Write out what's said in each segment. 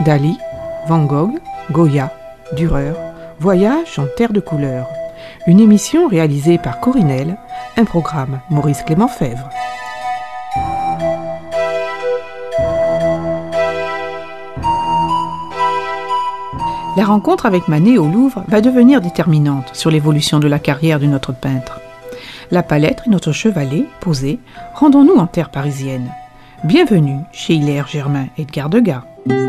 Dali, Van Gogh, Goya, Dürer, Voyage en terre de couleurs. Une émission réalisée par Corinel, un programme Maurice Clément Fèvre. La rencontre avec Manet au Louvre va devenir déterminante sur l'évolution de la carrière de notre peintre. La palette et notre chevalet, posés, rendons-nous en terre parisienne. Bienvenue chez Hilaire Germain Edgar Degas.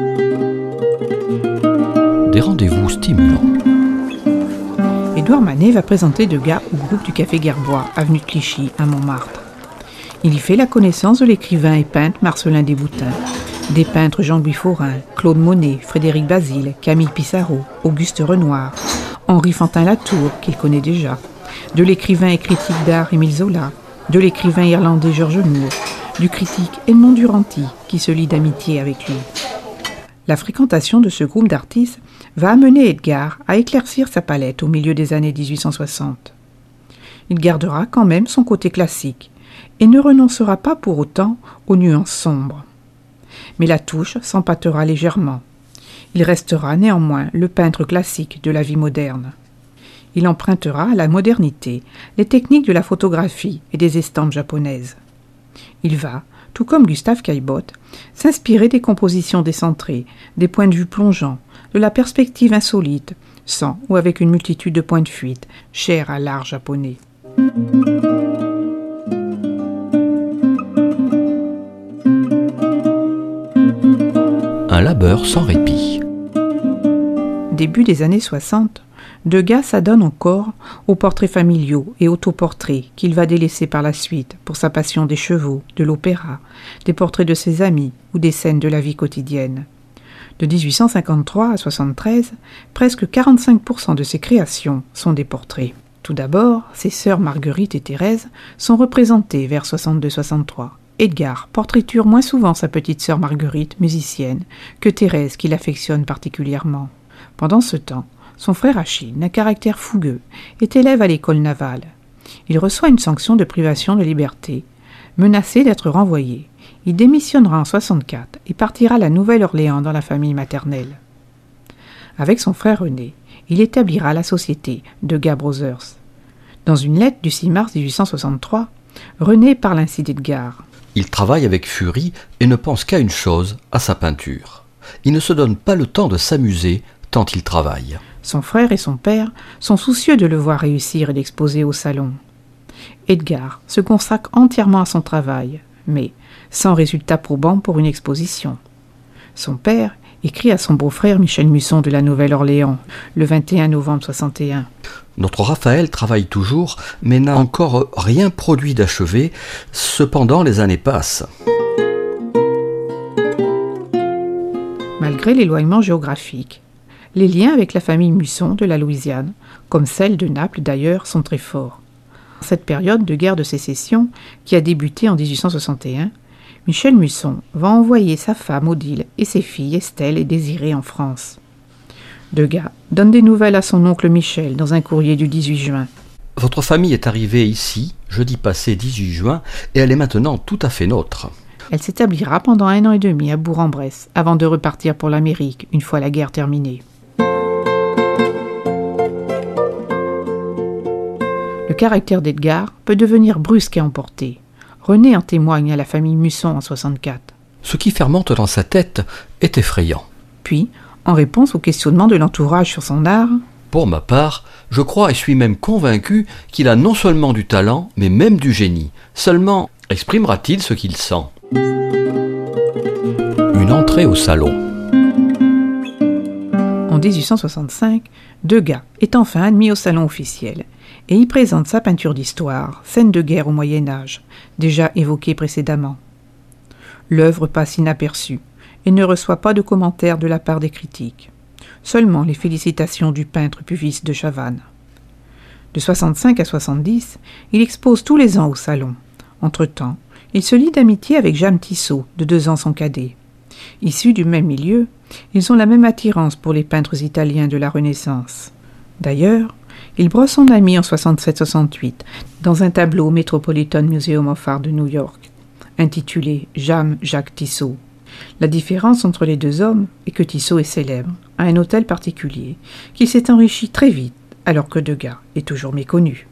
Des rendez-vous stimulants. Édouard Manet va présenter Degas au groupe du Café Gerbois, avenue de Clichy, à Montmartre. Il y fait la connaissance de l'écrivain et peintre Marcellin Desboutins, des peintres Jean-Louis Forain, Claude Monet, Frédéric Basile, Camille Pissarro, Auguste Renoir, Henri Fantin-Latour, qu'il connaît déjà, de l'écrivain et critique d'art Émile Zola, de l'écrivain irlandais Georges Moore, du critique Edmond Duranty, qui se lie d'amitié avec lui. La fréquentation de ce groupe d'artistes va amener Edgar à éclaircir sa palette au milieu des années 1860. Il gardera quand même son côté classique et ne renoncera pas pour autant aux nuances sombres. Mais la touche s'empâtera légèrement. Il restera néanmoins le peintre classique de la vie moderne. Il empruntera à la modernité les techniques de la photographie et des estampes japonaises. Il va, tout comme Gustave Caillebotte, s'inspirer des compositions décentrées, des points de vue plongeants, de la perspective insolite, sans ou avec une multitude de points de fuite, chers à l'art japonais. Un labeur sans répit. Début des années 60, Degas s'adonne encore aux portraits familiaux et autoportraits qu'il va délaisser par la suite pour sa passion des chevaux, de l'opéra, des portraits de ses amis ou des scènes de la vie quotidienne. De 1853 à 1873, presque 45% de ses créations sont des portraits. Tout d'abord, ses sœurs Marguerite et Thérèse sont représentées vers 62-63. Edgar portraiture moins souvent sa petite sœur Marguerite, musicienne, que Thérèse qui l'affectionne particulièrement. Pendant ce temps, son frère Achille, d'un caractère fougueux, est élève à l'école navale. Il reçoit une sanction de privation de liberté. Menacé d'être renvoyé, il démissionnera en 64 et partira à la Nouvelle-Orléans dans la famille maternelle. Avec son frère René, il établira la société Degas Brothers. Dans une lettre du 6 mars 1863, René parle ainsi d'Edgar. Il travaille avec furie et ne pense qu'à une chose, à sa peinture. Il ne se donne pas le temps de s'amuser tant il travaille. Son frère et son père sont soucieux de le voir réussir et d'exposer au salon. Edgar se consacre entièrement à son travail, mais sans résultat probant pour une exposition. Son père écrit à son beau-frère Michel Musson de la Nouvelle-Orléans, le 21 novembre 61. Notre Raphaël travaille toujours, mais n'a encore rien produit d'achevé. Cependant, les années passent. Malgré l'éloignement géographique, les liens avec la famille Musson de la Louisiane, comme celle de Naples d'ailleurs, sont très forts. En cette période de guerre de sécession, qui a débuté en 1861, Michel Musson va envoyer sa femme Odile et ses filles Estelle et Désirée en France. Degas donne des nouvelles à son oncle Michel dans un courrier du 18 juin. Votre famille est arrivée ici, jeudi passé 18 juin, et elle est maintenant tout à fait nôtre. Elle s'établira pendant 1 an et demi à Bourg-en-Bresse, avant de repartir pour l'Amérique, une fois la guerre terminée. Le caractère d'Edgar peut devenir brusque et emporté. René en témoigne à la famille Musson en 64. Ce qui fermente dans sa tête est effrayant. Puis, en réponse au questionnement de l'entourage sur son art, pour ma part, je crois et suis même convaincu qu'il a non seulement du talent, mais même du génie. Seulement, exprimera-t-il ce qu'il sent ? Une entrée au salon. En 1865, Degas est enfin admis au salon officiel et y présente sa peinture d'histoire, scène de guerre au Moyen-Âge, déjà évoquée précédemment. L'œuvre passe inaperçue et ne reçoit pas de commentaires de la part des critiques. Seulement les félicitations du peintre puviste de Chavannes. De 65 à 70, il expose tous les ans au salon. Entre-temps, il se lie d'amitié avec Jeanne Tissot, de 2 ans son cadet. Issus du même milieu, ils ont la même attirance pour les peintres italiens de la Renaissance. D'ailleurs, il brosse son ami en 67-68 dans un tableau au Metropolitan Museum of Art de New York, intitulé Jame Jacques Tissot. La différence entre les deux hommes est que Tissot est célèbre, à un hôtel particulier, qu'il s'est enrichi très vite, alors que Degas est toujours méconnu.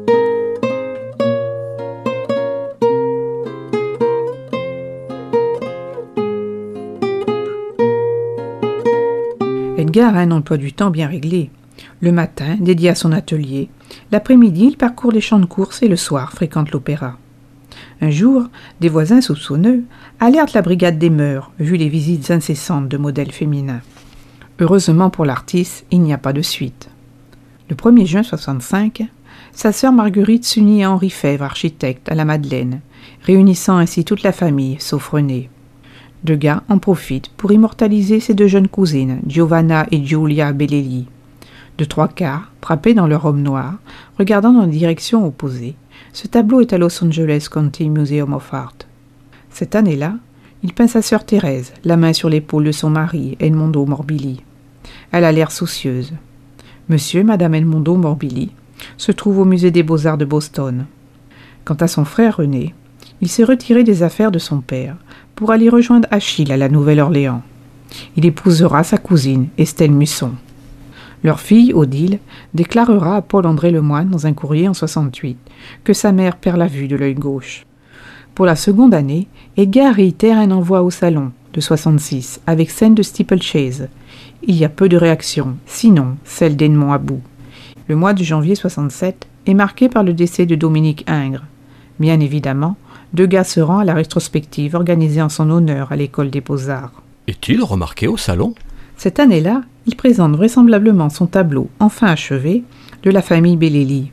Edgar a un emploi du temps bien réglé. Le matin, dédié à son atelier, l'après-midi, il parcourt les champs de course et le soir, fréquente l'opéra. Un jour, des voisins soupçonneux alertent la brigade des mœurs, vu les visites incessantes de modèles féminins. Heureusement pour l'artiste, il n'y a pas de suite. Le 1er juin 1965, sa sœur Marguerite s'unit à Henri Fèvre, architecte, à la Madeleine, réunissant ainsi toute la famille, sauf René. Degas en profite pour immortaliser ses deux jeunes cousines, Giovanna et Giulia Bellelli. De 3/4, drapés dans leur robe noire, regardant dans la direction opposée, ce tableau est à Los Angeles County Museum of Art. Cette année-là, il peint sa sœur Thérèse, la main sur l'épaule de son mari, Edmondo Morbilli. Elle a l'air soucieuse. Monsieur et Madame Edmondo Morbilli se trouvent au musée des Beaux-Arts de Boston. Quant à son frère René, il s'est retiré des affaires de son père pour aller rejoindre Achille à la Nouvelle-Orléans. Il épousera sa cousine, Estelle Musson. Leur fille, Odile, déclarera à Paul-André Lemoine dans un courrier en 68 que sa mère perd la vue de l'œil gauche. Pour la seconde année, Edgar réitère un envoi au salon de 66 avec scène de steeplechase. Il y a peu de réactions, sinon celle d'Edmond About. Le mois de janvier 67 est marqué par le décès de Dominique Ingres. Bien évidemment, Degas se rend à la rétrospective organisée en son honneur à l'École des Beaux-Arts. Est-il remarqué au salon? Cette année-là, il présente vraisemblablement son tableau, enfin achevé, de la famille Bellelli.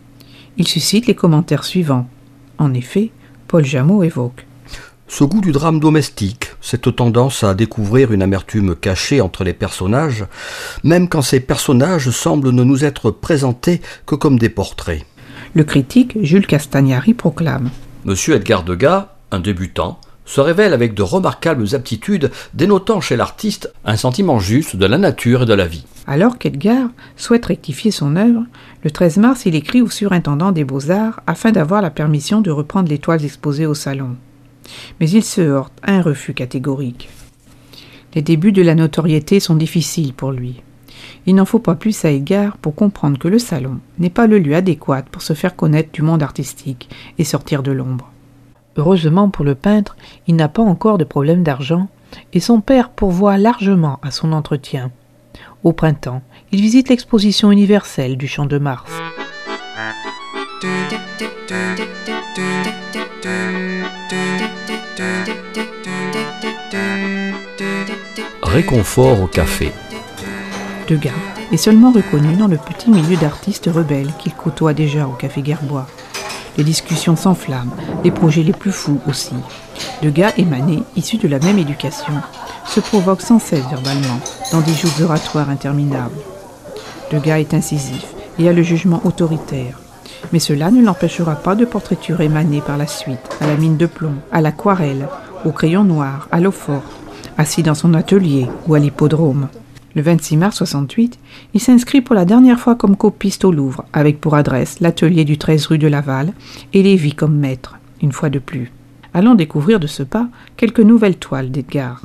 Il suscite les commentaires suivants. En effet, Paul Jameau évoque ce goût du drame domestique, cette tendance à découvrir une amertume cachée entre les personnages, même quand ces personnages semblent ne nous être présentés que comme des portraits. Le critique Jules Castagnari proclame Monsieur Edgar Degas, un débutant, se révèle avec de remarquables aptitudes, dénotant chez l'artiste un sentiment juste de la nature et de la vie. Alors qu'Edgar souhaite rectifier son œuvre, le 13 mars, il écrit au surintendant des Beaux-Arts afin d'avoir la permission de reprendre les toiles exposées au salon. Mais il se heurte à un refus catégorique. Les débuts de la notoriété sont difficiles pour lui. Il n'en faut pas plus à Edgar pour comprendre que le salon n'est pas le lieu adéquat pour se faire connaître du monde artistique et sortir de l'ombre. Heureusement pour le peintre, il n'a pas encore de problème d'argent et son père pourvoit largement à son entretien. Au printemps, il visite l'exposition universelle du Champ de Mars. Réconfort au café. Degas est seulement reconnu dans le petit milieu d'artistes rebelles qu'il côtoie déjà au Café Gerbois. Les discussions s'enflamment, les projets les plus fous aussi. Degas et Manet, issus de la même éducation, se provoquent sans cesse verbalement, dans des joutes oratoires interminables. Degas est incisif et a le jugement autoritaire. Mais cela ne l'empêchera pas de portraiturer Manet par la suite, à la mine de plomb, à l'aquarelle, au crayon noir, à l'eau forte, assis dans son atelier ou à l'hippodrome. Le 26 mars 68, il s'inscrit pour la dernière fois comme copiste au Louvre, avec pour adresse l'atelier du 13 rue de Laval et Lévy comme maître, une fois de plus. Allons découvrir de ce pas quelques nouvelles toiles d'Edgar.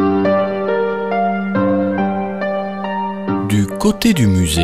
Du côté du musée.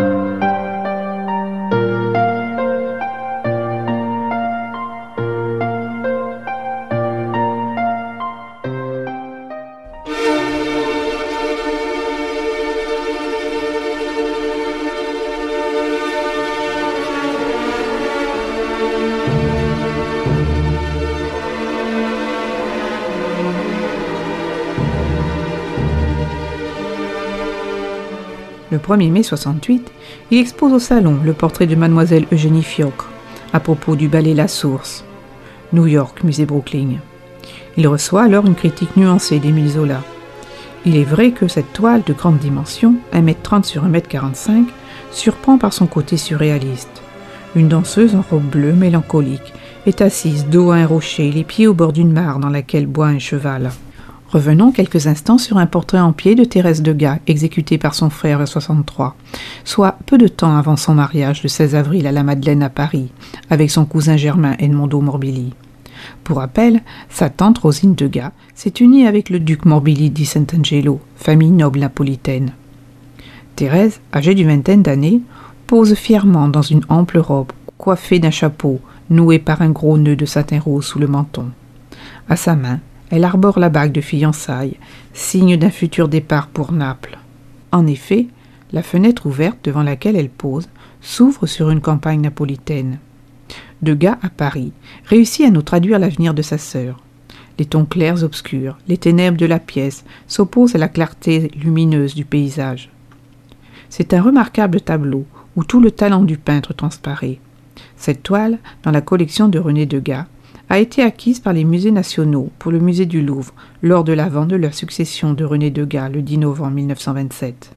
Le 1er mai 68, il expose au salon le portrait de mademoiselle Eugénie Fiocre, à propos du ballet La Source, New York, musée Brooklyn. Il reçoit alors une critique nuancée d'Émile Zola. Il est vrai que cette toile de grande dimension, 1m30 sur 1m45, surprend par son côté surréaliste. Une danseuse en robe bleue mélancolique est assise dos à un rocher, les pieds au bord d'une mare dans laquelle boit un cheval. Revenons quelques instants sur un portrait en pied de Thérèse Degas, exécuté par son frère en 63, soit peu de temps avant son mariage le 16 avril à la Madeleine à Paris, avec son cousin germain Edmondo Morbilli. Pour rappel, sa tante Rosine Degas s'est unie avec le duc Morbilli di Sant'Angelo, famille noble napolitaine. Thérèse, âgée d'une vingtaine d'années, pose fièrement dans une ample robe, coiffée d'un chapeau, noué par un gros nœud de satin rose sous le menton. À sa main, elle arbore la bague de fiançailles, signe d'un futur départ pour Naples. En effet, la fenêtre ouverte devant laquelle elle pose s'ouvre sur une campagne napolitaine. Degas, à Paris, réussit à nous traduire l'avenir de sa sœur. Les tons clairs obscurs, les ténèbres de la pièce s'opposent à la clarté lumineuse du paysage. C'est un remarquable tableau où tout le talent du peintre transparaît. Cette toile, dans la collection de René Degas, a été acquise par les musées nationaux pour le musée du Louvre lors de la vente de la succession de René Degas le 10 novembre 1927.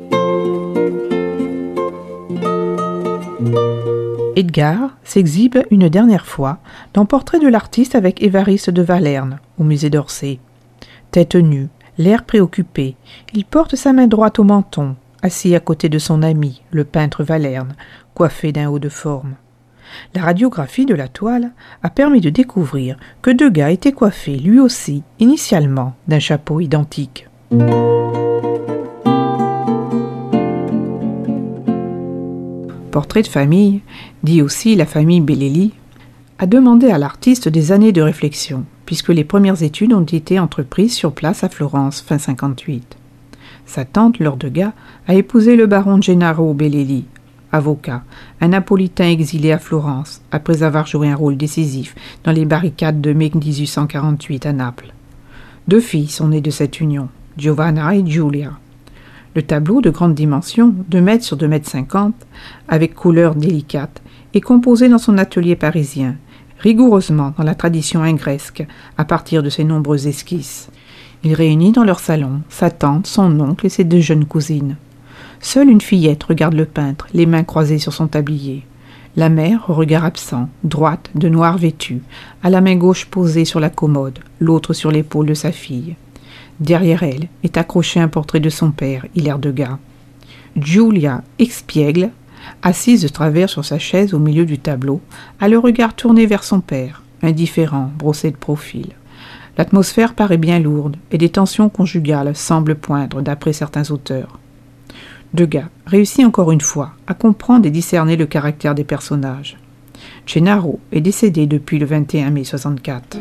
Edgar s'exhibe une dernière fois dans Portrait de l'artiste avec Évariste de Valerne au musée d'Orsay. Tête nue, l'air préoccupé, il porte sa main droite au menton, assis à côté de son ami, le peintre Valerne, coiffé d'un haut de forme. La radiographie de la toile a permis de découvrir que Degas était coiffé lui aussi, initialement, d'un chapeau identique. Portrait de famille, dit aussi la famille Bellelli, a demandé à l'artiste des années de réflexion, puisque les premières études ont été entreprises sur place à Florence, fin 58. Sa tante, Laure Degas, a épousé le baron Gennaro Bellelli, avocat, un napolitain exilé à Florence, après avoir joué un rôle décisif dans les barricades de mai 1848 à Naples. 2 filles sont nées de cette union, Giovanna et Giulia. Le tableau de grande dimension, 2 mètres sur 2 mètres 50, avec couleurs délicates, est composé dans son atelier parisien, rigoureusement dans la tradition ingresque, à partir de ses nombreuses esquisses. Il réunit dans leur salon sa tante, son oncle et ses 2 jeunes cousines. Seule une fillette regarde le peintre, les mains croisées sur son tablier. La mère, au regard absent, droite, de noir vêtue, a la main gauche posée sur la commode, l'autre sur l'épaule de sa fille. Derrière elle est accroché un portrait de son père, Hilaire Degas. Giulia, expiègle, assise de travers sur sa chaise au milieu du tableau, a le regard tourné vers son père, indifférent, brossé de profil. L'atmosphère paraît bien lourde et des tensions conjugales semblent poindre d'après certains auteurs. Degas réussit encore une fois à comprendre et discerner le caractère des personnages. Gennaro est décédé depuis le 21 mai 64.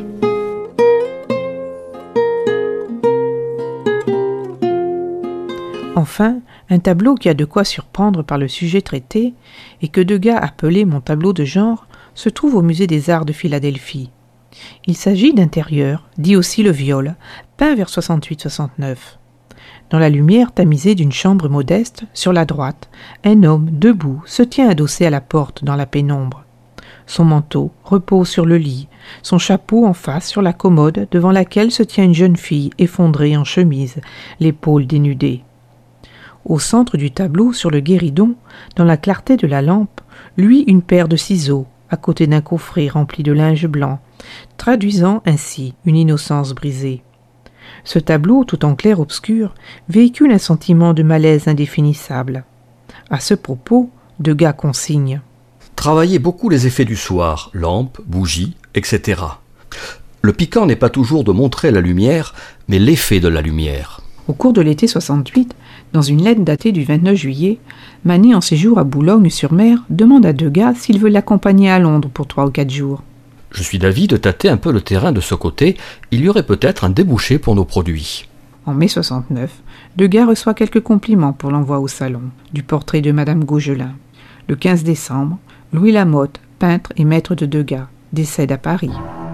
Enfin, un tableau qui a de quoi surprendre par le sujet traité et que Degas appelait mon tableau de genre se trouve au musée des Arts de Philadelphie. Il s'agit d'intérieur, dit aussi le viol, peint vers 68-69. Dans la lumière tamisée d'une chambre modeste, sur la droite, un homme, debout, se tient adossé à la porte dans la pénombre. Son manteau repose sur le lit, son chapeau en face sur la commode devant laquelle se tient une jeune fille effondrée en chemise, l'épaule dénudée. Au centre du tableau, sur le guéridon, dans la clarté de la lampe, luit une paire de ciseaux, à côté d'un coffret rempli de linge blanc, traduisant ainsi une innocence brisée. Ce tableau, tout en clair-obscur, véhicule un sentiment de malaise indéfinissable. À ce propos, Degas consigne: Travaillez beaucoup les effets du soir, lampes, bougies, etc. Le piquant n'est pas toujours de montrer la lumière, mais l'effet de la lumière. Au cours de l'été 68, dans une lettre datée du 29 juillet, Manet, en séjour à Boulogne-sur-Mer, demande à Degas s'il veut l'accompagner à Londres pour 3 ou 4 jours. Je suis d'avis de tâter un peu le terrain de ce côté, il y aurait peut-être un débouché pour nos produits. En mai 69, Degas reçoit quelques compliments pour l'envoi au salon, du portrait de Madame Gaugelin. Le 15 décembre, Louis Lamotte, peintre et maître de Degas, décède à Paris.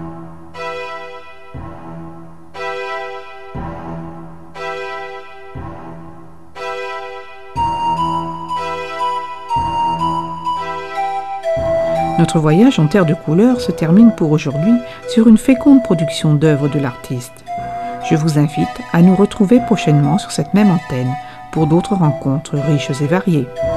Notre voyage en terre de couleurs se termine pour aujourd'hui sur une féconde production d'œuvres de l'artiste. Je vous invite à nous retrouver prochainement sur cette même antenne pour d'autres rencontres riches et variées.